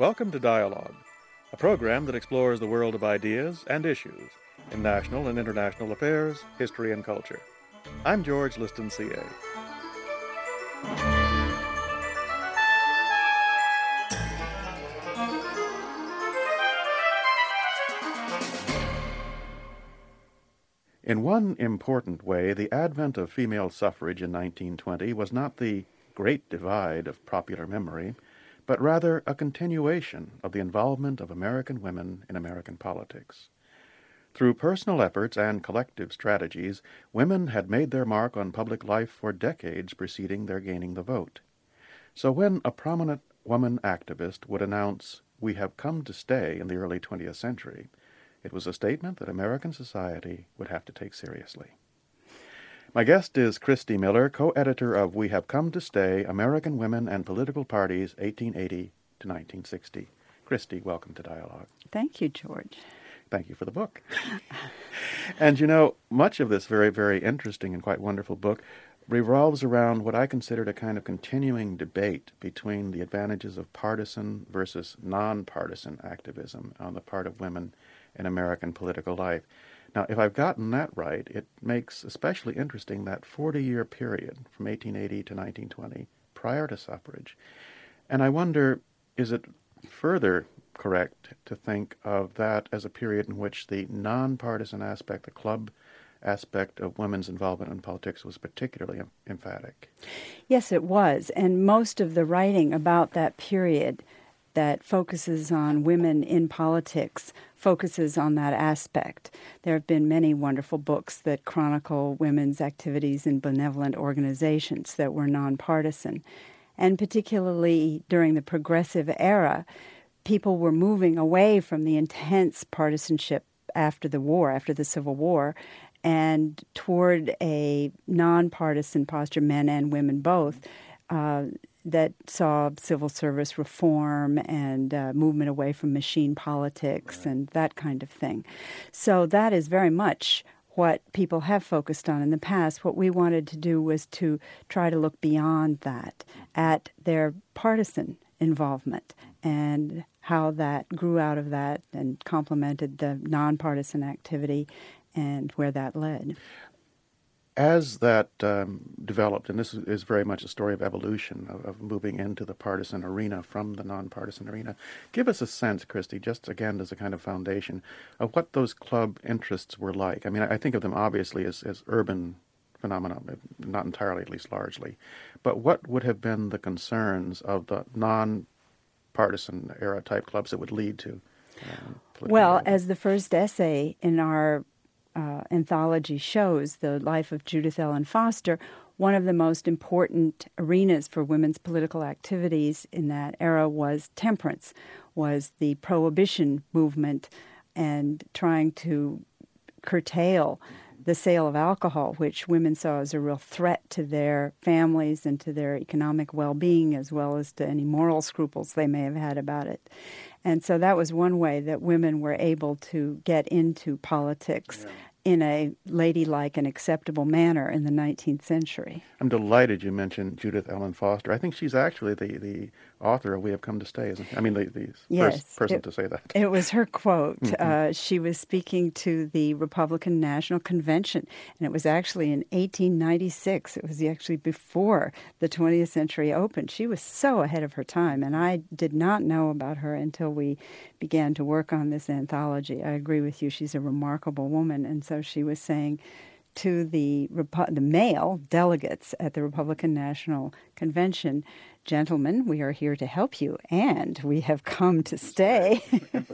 Welcome to Dialogue, a program that explores the world of ideas and issues in national and international affairs, history, and culture. I'm George Liston, CA. In one important way, the advent of female suffrage in 1920 was not the great divide of popular memory, but rather a continuation of the involvement of American women in American politics. Through personal efforts and collective strategies, women had made their mark on public life for decades preceding their gaining the vote. So when a prominent woman activist would announce, "We have come to stay," in the early 20th century, it was a statement that American society would have to take seriously. My guest is Christy Miller, co-editor of We Have Come to Stay, American Women and Political Parties, 1880 to 1960. Christy, welcome to Dialogue. Thank you, George. Thank you for the book. And you know, much of this very, very interesting and quite wonderful book revolves around what I considered a kind of continuing debate between the advantages of partisan versus nonpartisan activism on the part of women in American political life. Now, if I've gotten that right, it makes especially interesting that 40-year period from 1880 to 1920, prior to suffrage. And I wonder, is it further correct to think of that as a period in which the nonpartisan aspect, the club aspect of women's involvement in politics was particularly emphatic? Yes, it was. And most of the writing about that period that focuses on women in politics focuses on that aspect. There have been many wonderful books that chronicle women's activities in benevolent organizations that were nonpartisan. And particularly during the Progressive era, people were moving away from the intense partisanship after the war, after the Civil War, and toward a nonpartisan posture, men and women both, that saw civil service reform and movement away from machine politics and that kind of thing. So that is very much what people have focused on in the past. What we wanted to do was to try to look beyond that at their partisan involvement and how that grew out of that and complemented the nonpartisan activity and where that led. As that developed, and this is very much a story of evolution, of moving into the partisan arena from the nonpartisan arena, give us a sense, Christy, just again as a kind of foundation, of what those club interests were like. I mean, I think of them obviously as urban phenomena, not entirely, at least largely. But what would have been the concerns of the non-partisan era type clubs that would lead to political Well, involvement? as the first essay in our anthology shows, The Life of Judith Ellen Foster, one of the most important arenas for women's political activities in that era was temperance, was the prohibition movement and trying to curtail the sale of alcohol, which women saw as a real threat to their families and to their economic well-being, as well as to any moral scruples they may have had about it. And so that was one way that women were able to get into politics in a ladylike and acceptable manner in the 19th century. I'm delighted you mentioned Judith Ellen Foster. I think she's actually the author of We Have Come to Stay, isn't she? I mean, the first person to say that. It was her quote. She was speaking to the Republican National Convention, and it was actually in 1896. It was actually before the 20th century opened. She was so ahead of her time, and I did not know about her until we began to work on this anthology. I agree with you. She's a remarkable woman, and so she was saying to the male delegates at the Republican National Convention, "Gentlemen, we are here to help you, and we have come to stay."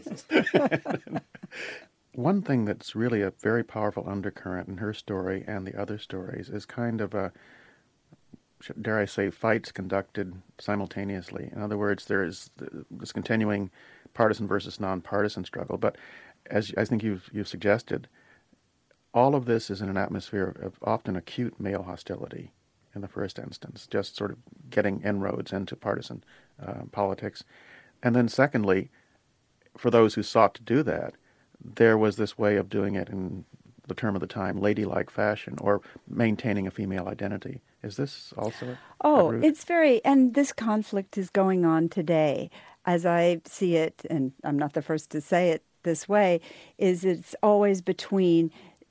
One thing that's really a very powerful undercurrent in her story and the other stories is kind of a, dare I say, fights conducted simultaneously. In other words, there is this continuing partisan versus nonpartisan struggle, but as I think you've suggested, all of this is in an atmosphere of often acute male hostility in the first instance, just sort of getting inroads into partisan politics. And then secondly, for those who sought to do that, there was this way of doing it in the term of the time, ladylike fashion, or maintaining a female identity. Is this also? Oh, it's very, and this conflict is going on today. as I see it, and I'm not the first to say it this way, is it's always between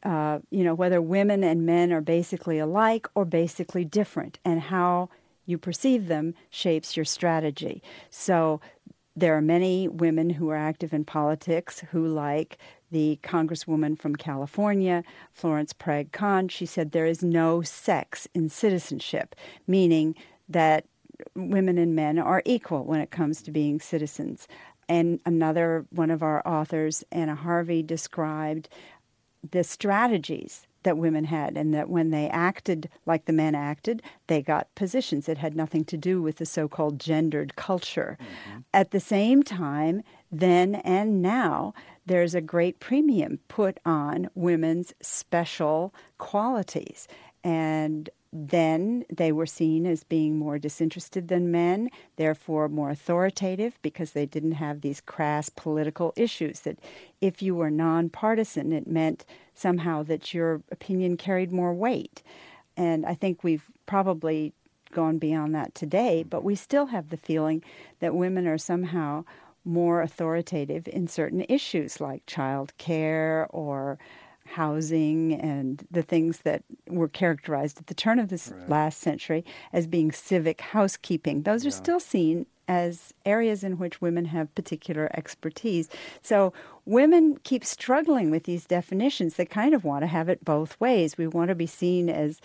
whether women and men are basically alike or basically different, and how you perceive them shapes your strategy. So there are many women who are active in politics who, like the Congresswoman from California, Florence Craig-Kahn, she said there is no sex in citizenship, meaning that women and men are equal when it comes to being citizens. And another one of our authors, Anna Harvey, described the strategies that women had, and that when they acted like the men acted, they got positions. It had nothing to do with the so-called gendered culture. Mm-hmm. At the same time, then and now, there's a great premium put on women's special qualities. And then they were seen as being more disinterested than men, therefore more authoritative, because they didn't have these crass political issues that if you were nonpartisan, it meant somehow that your opinion carried more weight. And I think we've probably gone beyond that today, but we still have the feeling that women are somehow more authoritative in certain issues like child care or housing and the things that were characterized at the turn of this last century as being civic housekeeping. Those are still seen as areas in which women have particular expertise. So women keep struggling with these definitions. They kind of want to have it both ways. We want to be seen as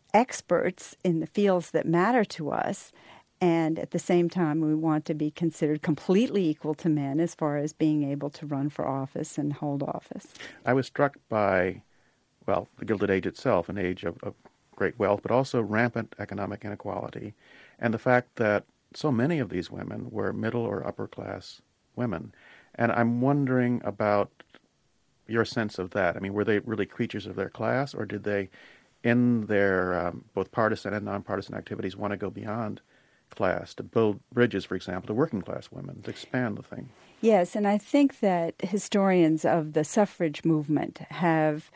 experts in the fields that matter to us, and at the same time, we want to be considered completely equal to men as far as being able to run for office and hold office. I was struck by, the Gilded Age itself, an age of great wealth, but also rampant economic inequality, and the fact that so many of these women were middle or upper class women. And I'm wondering about your sense of that. I mean, were they really creatures of their class, or did they, in their both partisan and nonpartisan activities, want to go beyond class, to build bridges, for example, to working class women, to expand the thing? Yes, and I think that historians of the suffrage movement have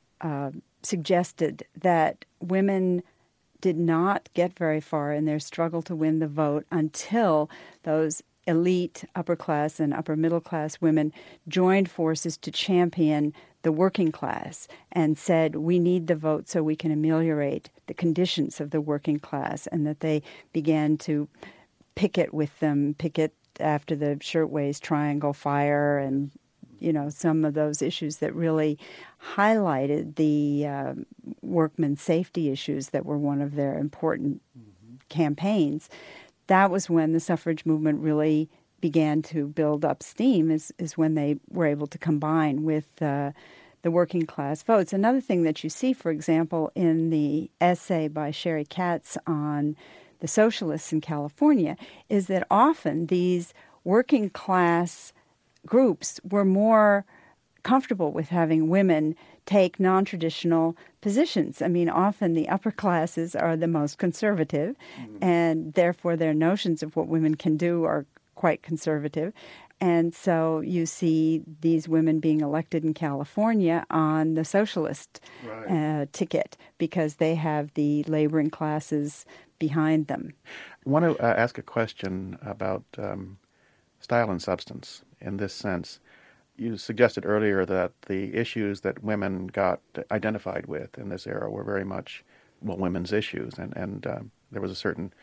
suggested that women did not get very far in their struggle to win the vote until those elite upper class and upper middle class women joined forces to champion the working class and said, we need the vote so we can ameliorate the conditions of the working class, and that they began to picket with them, picket after the Shirtwaist Triangle Fire and, some of those issues that really highlighted the workmen's safety issues that were one of their important campaigns. That was when the suffrage movement really began to build up steam, is when they were able to combine with the working class votes. Another thing that you see, for example, in the essay by Sherry Katz on the socialists in California, is that often these working class groups were more comfortable with having women take non-traditional positions. I mean, often the upper classes are the most conservative, and therefore their notions of what women can do are quite conservative. And so you see these women being elected in California on the socialist ticket because they have the laboring classes behind them. I want to ask a question about style and substance in this sense. You suggested earlier that the issues that women got identified with in this era were very much, women's issues, and there was a certain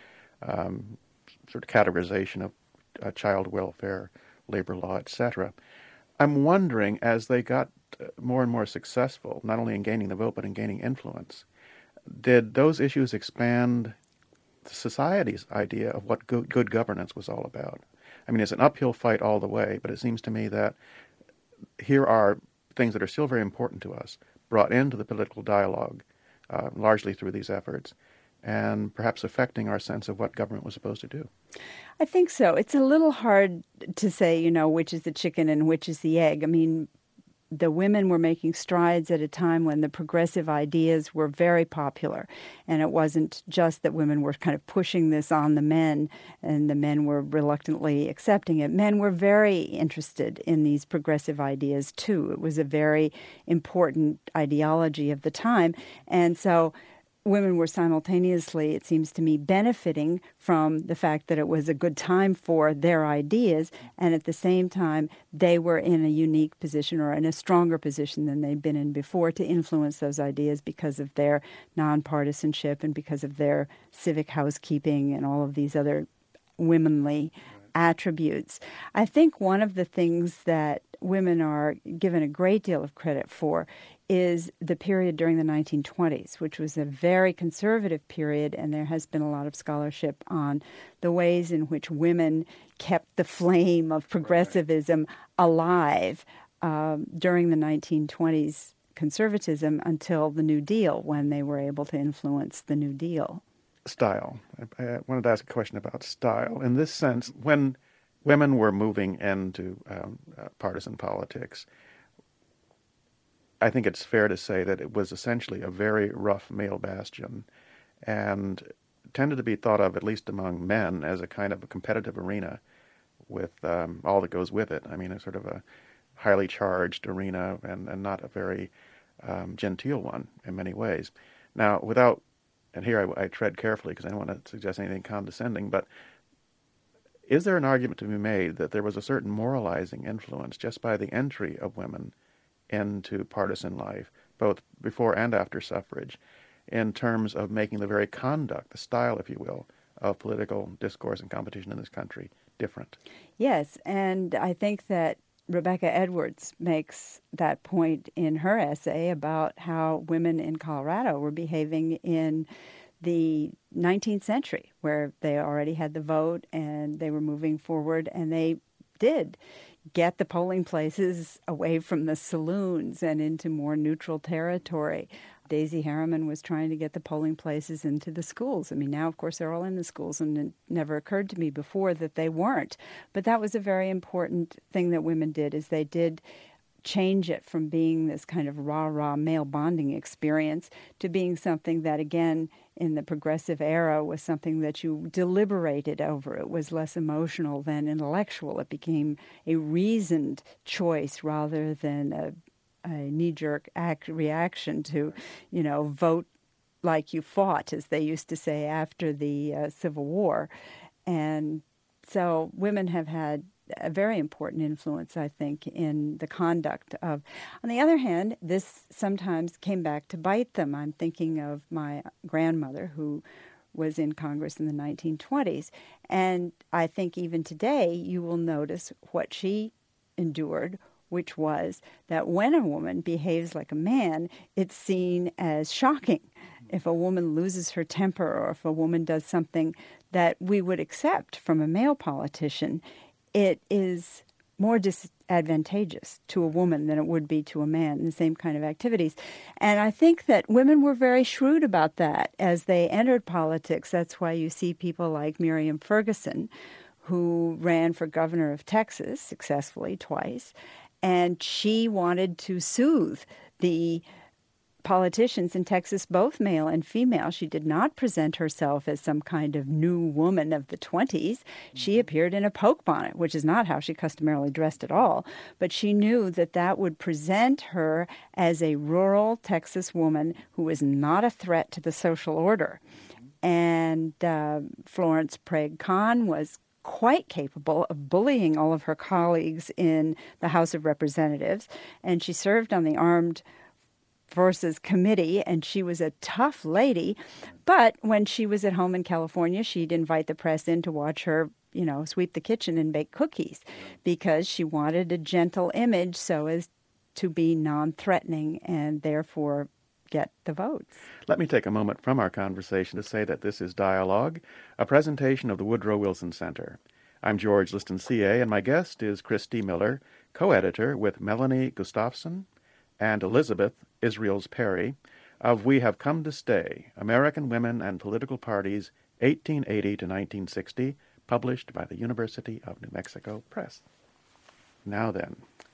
sort of categorization of child welfare, labor law, etc. I'm wondering, as they got more and more successful, not only in gaining the vote but in gaining influence, did those issues expand society's idea of what good governance was all about? I mean, it's an uphill fight all the way, but it seems to me that here are things that are still very important to us, brought into the political dialogue, largely through these efforts, and perhaps affecting our sense of what government was supposed to do. I think so. It's a little hard to say, which is the chicken and which is the egg. I mean, the women were making strides at a time when the progressive ideas were very popular. And it wasn't just that women were kind of pushing this on the men and the men were reluctantly accepting it. Men were very interested in these progressive ideas, too. It was a very important ideology of the time. And so women were simultaneously, it seems to me, benefiting from the fact that it was a good time for their ideas, and at the same time, they were in a unique position or in a stronger position than they'd been in before to influence those ideas because of their nonpartisanship and because of their civic housekeeping and all of these other womanly attributes. I think one of the things that women are given a great deal of credit for is the period during the 1920s, which was a very conservative period, and there has been a lot of scholarship on the ways in which women kept the flame of progressivism alive during the 1920s conservatism until the New Deal, when they were able to influence the New Deal. Style. I wanted to ask a question about style. In this sense, when women were moving into partisan politics, I think it's fair to say that it was essentially a very rough male bastion and tended to be thought of, at least among men, as a kind of a competitive arena with all that goes with it. I mean, a sort of a highly charged arena and not a very genteel one in many ways. Now, and here I tread carefully because I don't want to suggest anything condescending, but is there an argument to be made that there was a certain moralizing influence just by the entry of women into partisan life, both before and after suffrage, in terms of making the very conduct, the style, if you will, of political discourse and competition in this country different? Yes, and I think that Rebecca Edwards makes that point in her essay about how women in Colorado were behaving in the 19th century, where they already had the vote and they were moving forward, and they did get the polling places away from the saloons and into more neutral territory. Daisy Harriman was trying to get the polling places into the schools. I mean, now, of course, they're all in the schools, and it never occurred to me before that they weren't. But that was a very important thing that women did, is they did change it from being this kind of rah-rah male bonding experience to being something that, again, in the progressive era was something that you deliberated over. It was less emotional than intellectual. It became a reasoned choice rather than a knee-jerk reaction to, vote like you fought, as they used to say after the Civil War. And so women have had a very important influence, I think, in the conduct of. On the other hand, this sometimes came back to bite them. I'm thinking of my grandmother, who was in Congress in the 1920s. And I think even today you will notice what she endured, which was that when a woman behaves like a man, it's seen as shocking. If a woman loses her temper or if a woman does something that we would accept from a male politician, it is more disadvantageous to a woman than it would be to a man in the same kind of activities. And I think that women were very shrewd about that as they entered politics. That's why you see people like Miriam Ferguson, who ran for governor of Texas successfully twice, and she wanted to soothe the politicians in Texas, both male and female. She did not present herself as some kind of new woman of the 20s. She appeared in a poke bonnet, which is not how she customarily dressed at all. But she knew that that would present her as a rural Texas woman who was not a threat to the social order. And Florence Prague Kahn was quite capable of bullying all of her colleagues in the House of Representatives. And she served on the Armed Forces Committee, and she was a tough lady. But when she was at home in California, she'd invite the press in to watch her, sweep the kitchen and bake cookies, because she wanted a gentle image so as to be non-threatening and therefore get the votes. Let me take a moment from our conversation to say that this is Dialogue, a presentation of the Woodrow Wilson Center. I'm George Liston, CA, and my guest is Christy Miller, co-editor with Melanie Gustafson and Elizabeth Israels Perry of We Have Come to Stay, American Women and Political Parties, 1880 to 1960, published by the University of New Mexico Press. Now then,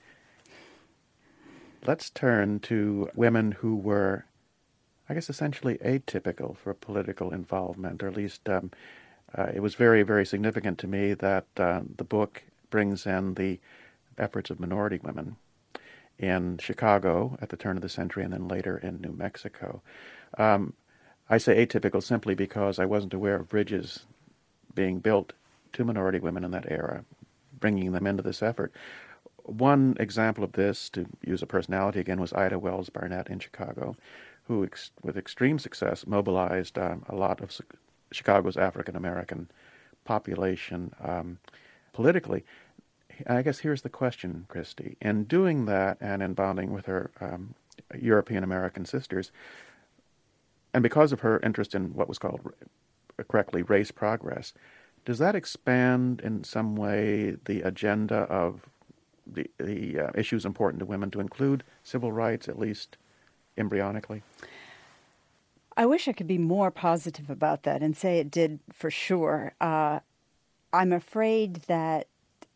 let's turn to women who were, I guess, essentially atypical for political involvement, or at least it was very, very significant to me that the book brings in the efforts of minority women in Chicago at the turn of the century and then later in New Mexico. I say atypical simply because I wasn't aware of bridges being built to minority women in that era, bringing them into this effort. One example of this, to use a personality again, was Ida Wells Barnett in Chicago, who, with extreme success, mobilized a lot of Chicago's African-American population politically. I guess here's the question, Christy. In doing that and in bonding with her European-American sisters, and because of her interest in what was called, correctly, race progress, does that expand in some way the agenda of the issues important to women to include civil rights, at least embryonically? I wish I could be more positive about that and say it did for sure. I'm afraid that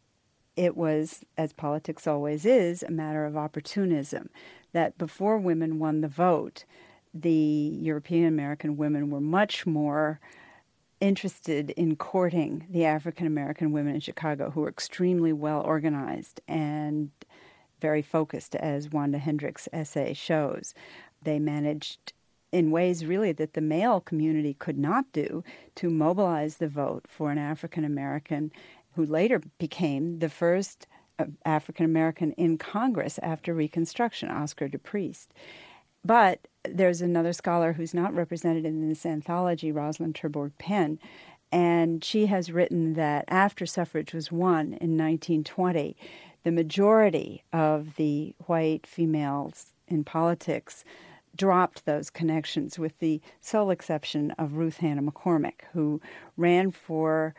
it was, as politics always is, a matter of opportunism, that before women won the vote, the European American women were much more interested in courting the African American women in Chicago, who were extremely well organized and very focused, as Wanda Hendricks' essay shows. They managed, in ways really that the male community could not do, to mobilize the vote for an African American who later became the first African American in Congress after Reconstruction, Oscar DePriest. But there's another scholar who's not represented in this anthology, Rosalind Terborg Penn, and she has written that after suffrage was won in 1920, the majority of the white females in politics dropped those connections, with the sole exception of Ruth Hanna McCormick, who ran for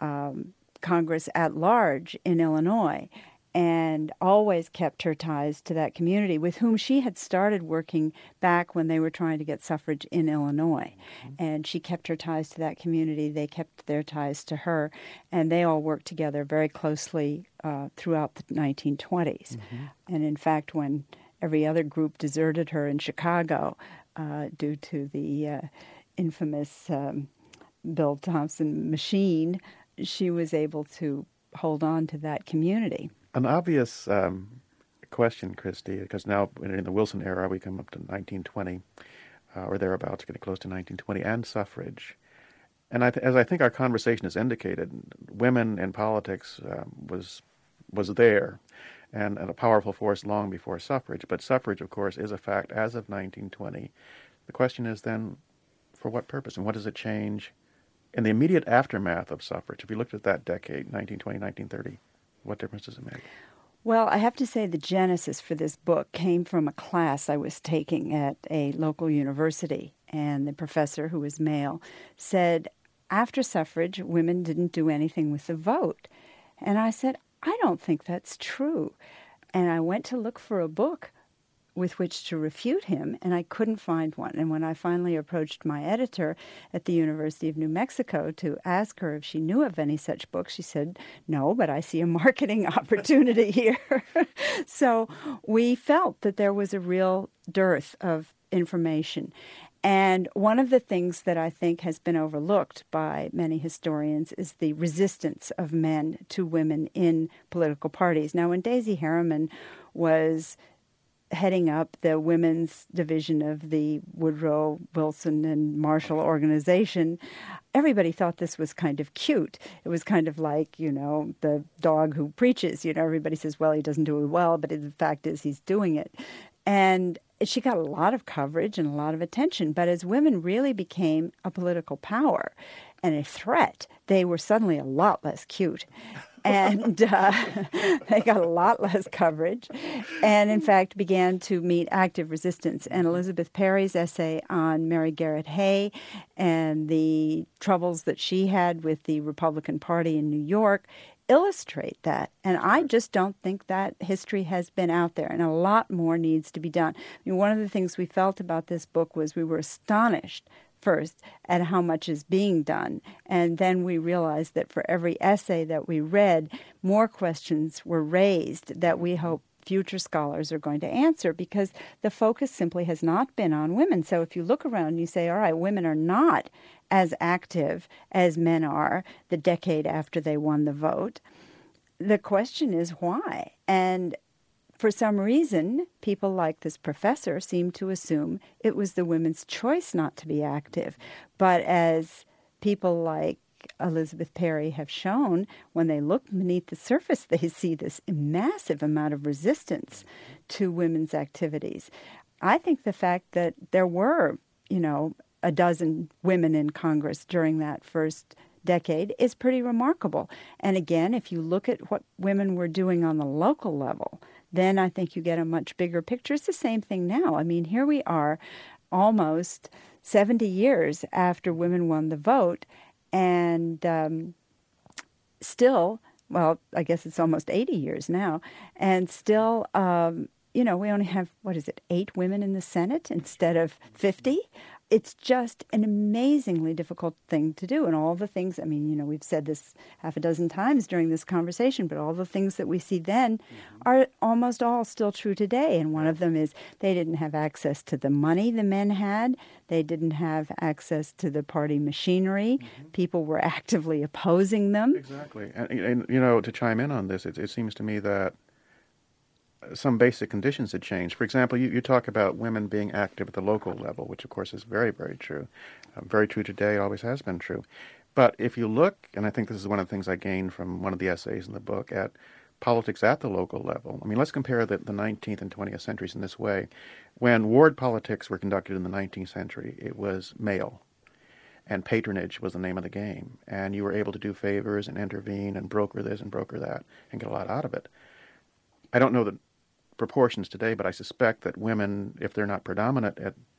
Congress at large in Illinois and always kept her ties to that community, with whom she had started working back when they were trying to get suffrage in Illinois. Mm-hmm. And she kept her ties to that community. They kept their ties to her. And they all worked together very closely throughout the 1920s. Mm-hmm. And in fact, when every other group deserted her in Chicago due to the infamous Bill Thompson machine, she was able to hold on to that community. An obvious question, Christy, because now in the Wilson era we come up to 1920 or thereabouts, getting close to 1920, and suffrage. And as I think our conversation has indicated, women in politics was there and a powerful force long before suffrage. But suffrage, of course, is a fact as of 1920. The question is then, for what purpose, and what does it change in the immediate aftermath of suffrage? If you looked at that decade, 1920, 1930, what difference does it make? Well, I have to say the genesis for this book came from a class I was taking at a local university, and the professor, who was male, said, after suffrage, women didn't do anything with the vote. And I said, I don't think that's true. And I went to look for a book with which to refute him, and I couldn't find one. And when I finally approached my editor at the University of New Mexico to ask her if she knew of any such books, she said, no, but I see a marketing opportunity here. So we felt that there was a real dearth of information. And one of the things that I think has been overlooked by many historians is the resistance of men to women in political parties. Now, when Daisy Harriman was heading up the women's division of the Woodrow Wilson and Marshall organization, everybody thought this was kind of cute. It was kind of like, the dog who preaches. Everybody says, well, he doesn't do it well, but the fact is he's doing it. And she got a lot of coverage and a lot of attention. But as women really became a political power and a threat, they were suddenly a lot less cute. And they got a lot less coverage and, in fact, began to meet active resistance. And Elizabeth Perry's essay on Mary Garrett Hay and the troubles that she had with the Republican Party in New York illustrate that. And I just don't think that history has been out there, and a lot more needs to be done. One of the things we felt about this book was we were astonished first at how much is being done. And then we realized that for every essay that we read, more questions were raised that we hope future scholars are going to answer, because the focus simply has not been on women. So if you look around and you say, all right, women are not as active as men are the decade after they won the vote, the question is why? And for some reason, people like this professor seem to assume it was the women's choice not to be active. But as people like Elizabeth Perry have shown, when they look beneath the surface, they see this massive amount of resistance to women's activities. I think the fact that there were, a dozen women in Congress during that first decade is pretty remarkable. And again, if you look at what women were doing on the local level, then I think you get a much bigger picture. It's the same thing now. I mean, here we are almost 70 years after women won the vote, and still, well, I guess it's almost 80 years now, and still, we only have, 8 women in the Senate instead of 50? It's just an amazingly difficult thing to do. And all the things, we've said this half a dozen times during this conversation, but all the things that we see then are almost all still true today. And one of them is they didn't have access to the money the men had. They didn't have access to the party machinery. People were actively opposing them. Exactly. And to chime in on this, it seems to me that some basic conditions had changed. For example, you talk about women being active at the local level, which of course is very, very true. Very true today, always has been true. But if you look, and I think this is one of the things I gained from one of the essays in the book, at politics at the local level. I mean, let's compare the 19th and 20th centuries in this way. When ward politics were conducted in the 19th century, it was male. And patronage was the name of the game. And you were able to do favors and intervene and broker this and broker that and get a lot out of it. I don't know the proportions today, but I suspect that women, if they're not predominant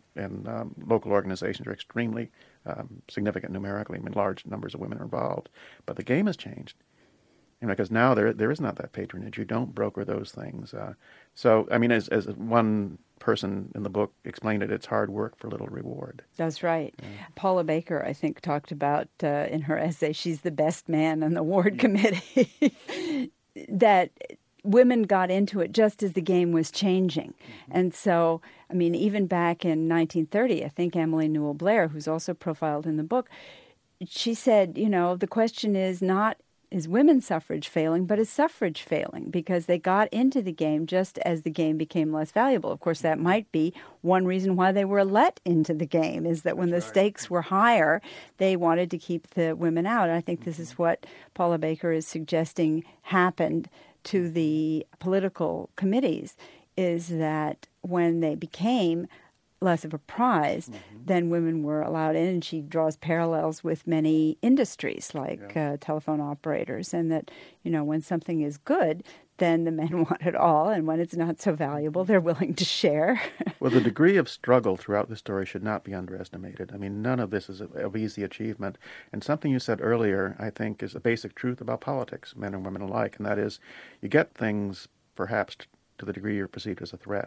in local organizations, are extremely significant numerically. I mean, large numbers of women are involved. But the game has changed. Because now there is not that patronage. You don't broker those things. So, as one person in the book explained it, it's hard work for little reward. That's right. Yeah. Paula Baker, I think, talked about in her essay, she's the best man on the ward committee, that women got into it just as the game was changing. And so, even back in 1930, I think Emily Newell Blair, who's also profiled in the book, she said, the question is not, is women's suffrage failing, but is suffrage failing? Because they got into the game just as the game became less valuable. Of course, that might be one reason why they were let into the game, is that when the stakes were higher, they wanted to keep the women out. And I think this is what Paula Baker is suggesting happened to the political committees, is that when they became less of a prize, then women were allowed in. And she draws parallels with many industries like telephone operators, and that, when something is good, then the men want it all, and when it's not so valuable, they're willing to share. Well, the degree of struggle throughout the story should not be underestimated. None of this is of easy achievement. And something you said earlier, I think, is a basic truth about politics, men and women alike, and that is you get things, perhaps, to the degree you're perceived as a threat.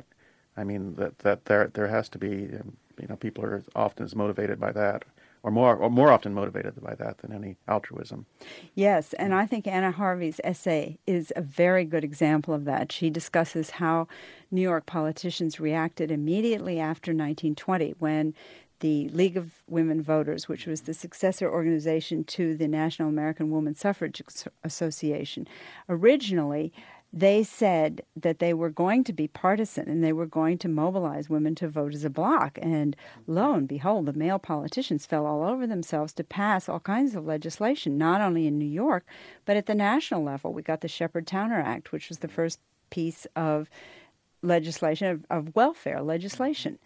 That there has to be, people are often as motivated by that, or more often motivated by that than any altruism. Yes, and I think Anna Harvey's essay is a very good example of that. She discusses how New York politicians reacted immediately after 1920, when the League of Women Voters, which was the successor organization to the National American Woman Suffrage Association, originally they said that they were going to be partisan and they were going to mobilize women to vote as a bloc. And lo and behold, the male politicians fell all over themselves to pass all kinds of legislation, not only in New York, but at the national level. We got the Shepard-Towner Act, which was the first piece of legislation, of welfare legislation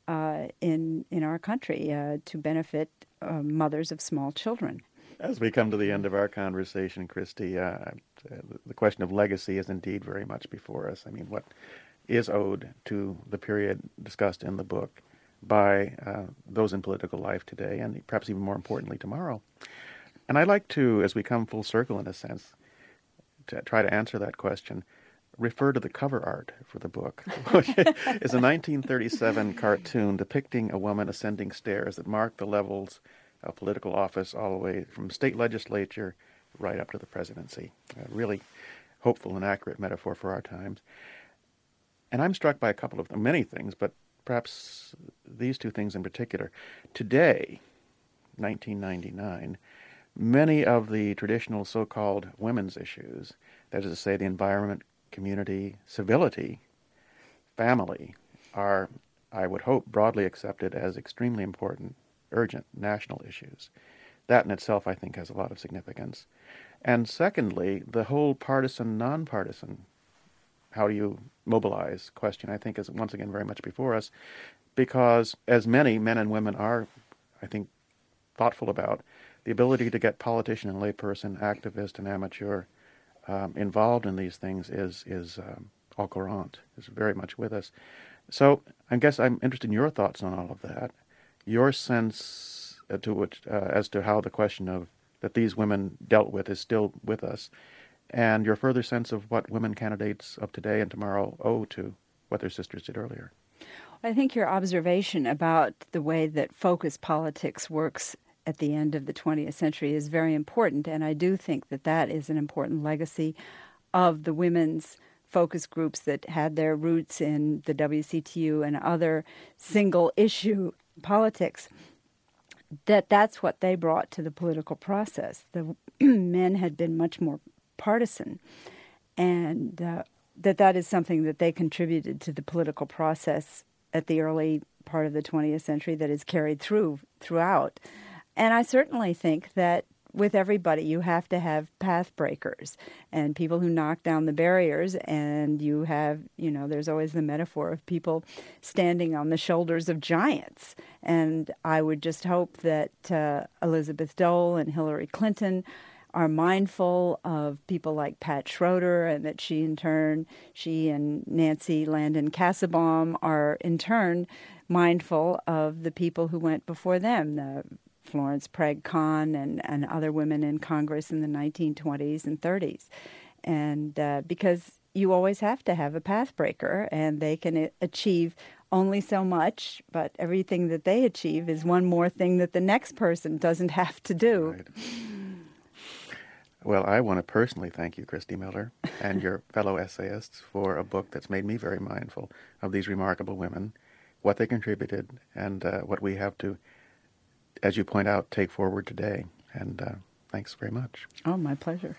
in our country to benefit mothers of small children. As we come to the end of our conversation, Christy, the question of legacy is indeed very much before us. What is owed to the period discussed in the book by those in political life today, and perhaps even more importantly tomorrow? And I'd like to, as we come full circle in a sense, to try to answer that question, refer to the cover art for the book, which is a 1937 cartoon depicting a woman ascending stairs that mark the levels of political office all the way from state legislature right up to the presidency. A really hopeful and accurate metaphor for our times. And I'm struck by a couple of many things, but perhaps these two things in particular. Today, 1999, many of the traditional so-called women's issues, that is to say the environment, community, civility family are, I would hope, broadly accepted as extremely important, urgent national issues. That in itself, I think, has a lot of significance. And secondly, the whole partisan, nonpartisan, how do you mobilize question, I think, is once again very much before us, because as many men and women are, I think, thoughtful about, the ability to get politician and layperson, activist and amateur involved in these things is au courant, is very much with us. So I guess I'm interested in your thoughts on all of that, your sense as to how the question of that these women dealt with is still with us, and your further sense of what women candidates of today and tomorrow owe to what their sisters did earlier. I think your observation about the way that focus politics works at the end of the 20th century is very important, and I do think that that is an important legacy of the women's focus groups that had their roots in the WCTU and other single-issue politics, that's what they brought to the political process. The men had been much more partisan, and that is something that they contributed to the political process at the early part of the 20th century that is carried throughout. And I certainly think that with everybody, you have to have path breakers and people who knock down the barriers, and you have, there's always the metaphor of people standing on the shoulders of giants. And I would just hope that Elizabeth Dole and Hillary Clinton are mindful of people like Pat Schroeder, and that she and Nancy Landon Kassebaum are in turn mindful of the people who went before them, the Florence Craig Kahn and other women in Congress in the 1920s and 30s. And because you always have to have a pathbreaker, and they can achieve only so much, but everything that they achieve is one more thing that the next person doesn't have to do. Right. Well, I want to personally thank you, Christy Miller, and your fellow essayists for a book that's made me very mindful of these remarkable women, what they contributed, and what we have to, as you point out, take forward today. And thanks very much. Oh, my pleasure.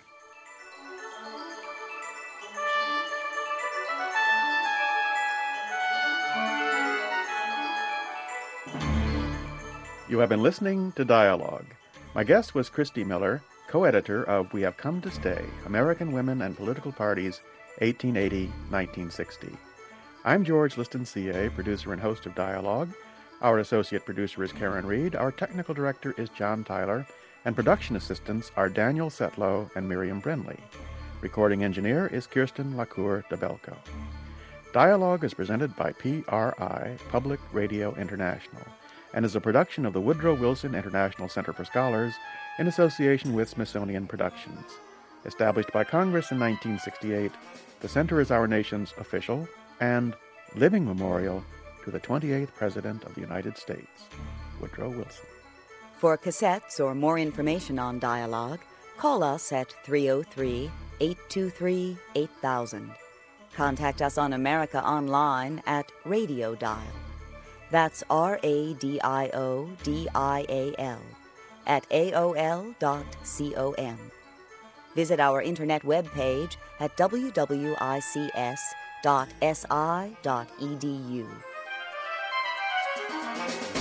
You have been listening to Dialogue. My guest was Christy Miller, co-editor of We Have Come to Stay, American Women and Political Parties, 1880-1960. I'm George Liston, CA, producer and host of Dialogue. Our associate producer is Karen Reed, our technical director is John Tyler, and production assistants are Daniel Setlow and Miriam Brenley. Recording engineer is Kirsten Lacour DeBelco. Dialogue is presented by PRI, Public Radio International, and is a production of the Woodrow Wilson International Center for Scholars in association with Smithsonian Productions. Established by Congress in 1968, the Center is our nation's official and living memorial to the 28th President of the United States, Woodrow Wilson. For cassettes or more information on Dialogue, call us at 303-823-8000. Contact us on America Online at Radio Dial. That's RADIODIAL at AOL.com. Visit our internet webpage at wwics.si.edu.